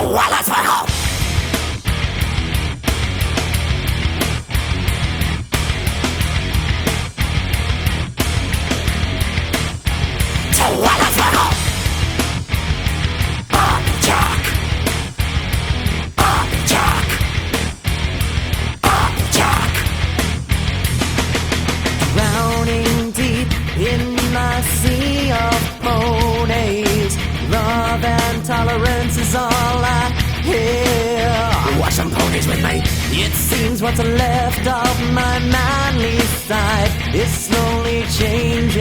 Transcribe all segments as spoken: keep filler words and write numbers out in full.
Twilight Sparkle. Twilight Sparkle. Up Jack. Up Jack. Up Jack. Drowning deep in my sea of ponies, love and tolerance is all I hear. Watch some ponies with me. It seems what's left of my manly side is slowly changing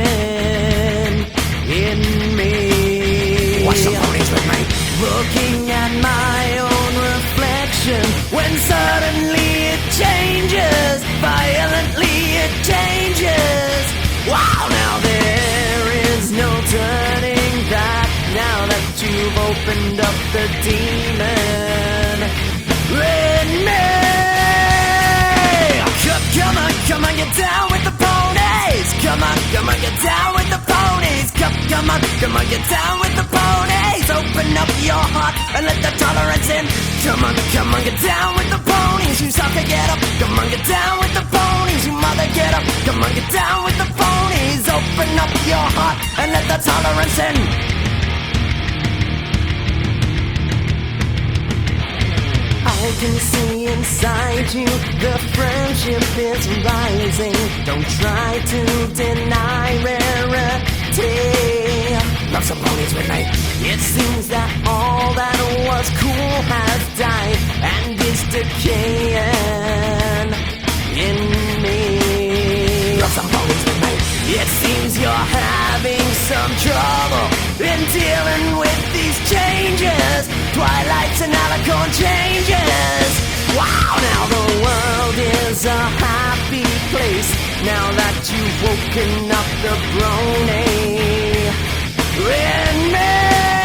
in me. Watch some ponies with me. Looking at my own reflection, when suddenly it changes, violently it changes. Wow, now there is no turning back, now that you've opened up the demon in me. Come on, come on, get down with the ponies. Come on, come on, get down with the ponies. Come, come on, come on, get down with the ponies. Open up your heart and let the tolerance in. Come on, come on, get down with the ponies. You sucker, get up. Come on, get down with the ponies. You mother, get up. Come on, get down with the ponies. Open up your heart and let the tolerance in. I can see inside you, the friendship is rising. Don't try to deny rarity. Love some ponies with me. It seems that all that was cool has died and is decaying in me. Love some ponies with me. It seems you're having some trouble in dealing with these changes. Twilights and alicorn changes. Wow, now the world is a happy place, now that you've woken up the brony in me.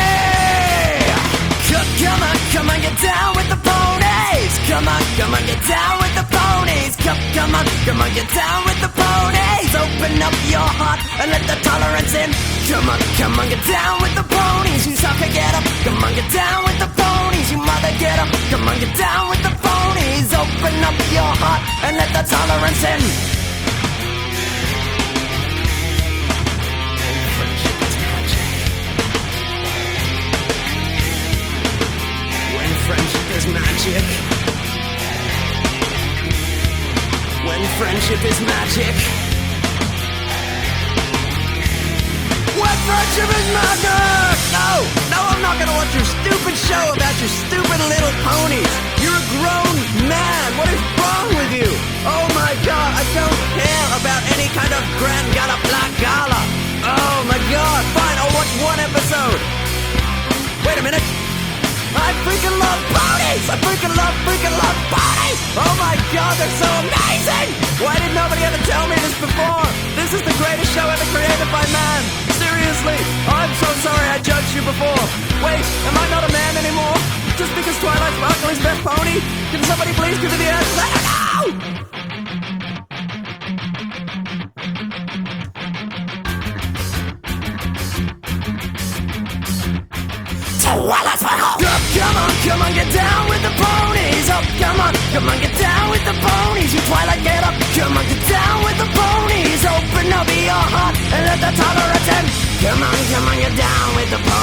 Come on, come on, get down with the ponies. Come on, come on, get down with the ponies. Come, come on, come on, get down with the ponies. Open up your heart and let the tolerance in. Come on, come on, get down with the ponies. You sucker, get up. Come on, get down with the ponies. You mother, get up. Come on, get down with the ponies. Open up your heart and let the tolerance in. Friendship is magic. When friendship is magic. When friendship is magic! No! No, I'm not gonna watch your stupid show about your stupid little ponies. You're a grown man. What is wrong with you? Oh my god, I don't care about any kind of grand gala bla gala. Oh my god, fine, I'll watch one episode. Wait a minute. I freaking love ponies! I freaking love, freaking love ponies! Oh my god, they're so amazing! Why did nobody ever tell me this before? This is the greatest show ever created by man! Seriously! I'm so sorry I judged you before! Wait, am I not a man anymore? Just because Twilight Sparkle is best pony? Can somebody please give me the answer? I don't know! Twilight Sparkle. Up, come on, come on, get down with the ponies. Up, come on, come on, get down with the ponies. You Twilight, get up. Come on, get down with the ponies. Open up your heart and let the tolerance in. Come on, come on, get down with the ponies.